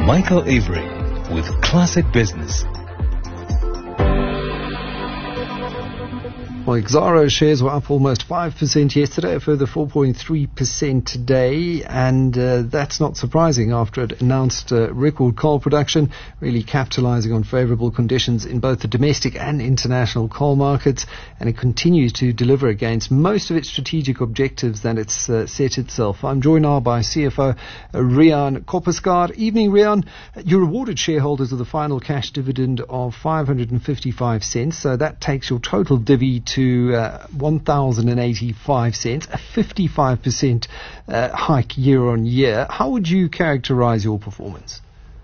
Michael Avery with Classic Business. Well, Exxaro shares were up almost 5% yesterday, a further 4.3% today, and that's not surprising after it announced record coal production, really capitalizing on favorable conditions in both the domestic and international coal markets, and it continues to deliver against most of its strategic objectives that it's set itself. I'm joined now by CFO Riaan Koppeschaar. Evening, Riaan. You rewarded shareholders with a final cash dividend of 555 cents, so that takes your total divvy to 1,085 cents, a 55% hike year on year. How would you characterize your performance?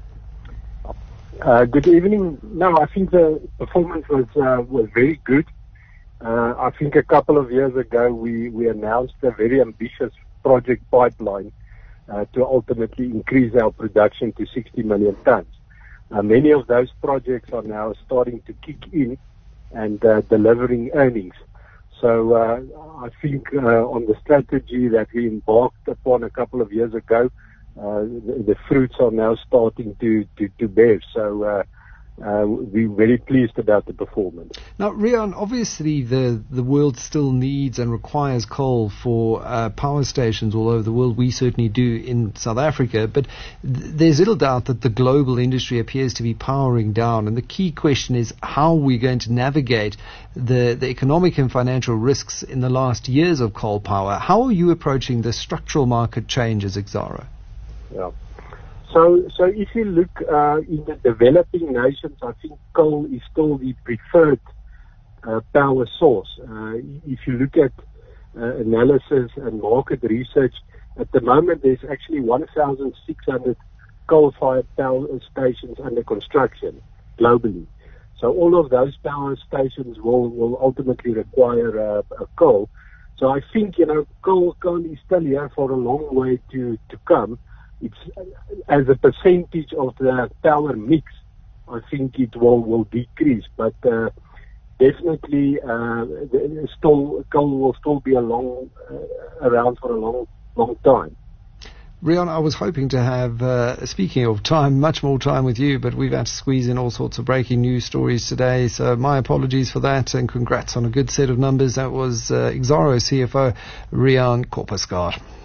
Good evening. No, I think the performance was very good. I think a couple of years ago we announced a very ambitious project pipeline to ultimately increase our production to 60 million tons. Many of those projects are now starting to kick in and delivering earnings. So I think on the strategy that we embarked upon a couple of years ago, the fruits are now starting to bear. So we're very pleased about the performance. Now, Riaan, obviously the world still needs and requires coal for power stations all over the world. We certainly do in South Africa, but there's little doubt that the global industry appears to be powering down, and the key question is how are we going to navigate the economic and financial risks in the last years of coal power. How are you approaching the structural market changes, Exxaro? Yeah. So if you look in the developing nations, I think coal is still the preferred power source. If you look at analysis and market research, at the moment there's actually 1,600 coal-fired power stations under construction globally. So all of those power stations will ultimately require coal. So I think, coal is still here for a long way to come. It's as a percentage of the power mix, I think it will decrease, but definitely coal will still be around for a long time. Riaan, I was hoping to have, speaking of time, much more time with you, but we've had to squeeze in all sorts of breaking news stories today, so my apologies for that, and congrats on a good set of numbers. That was Exxaro CFO Riaan Koppeschaar.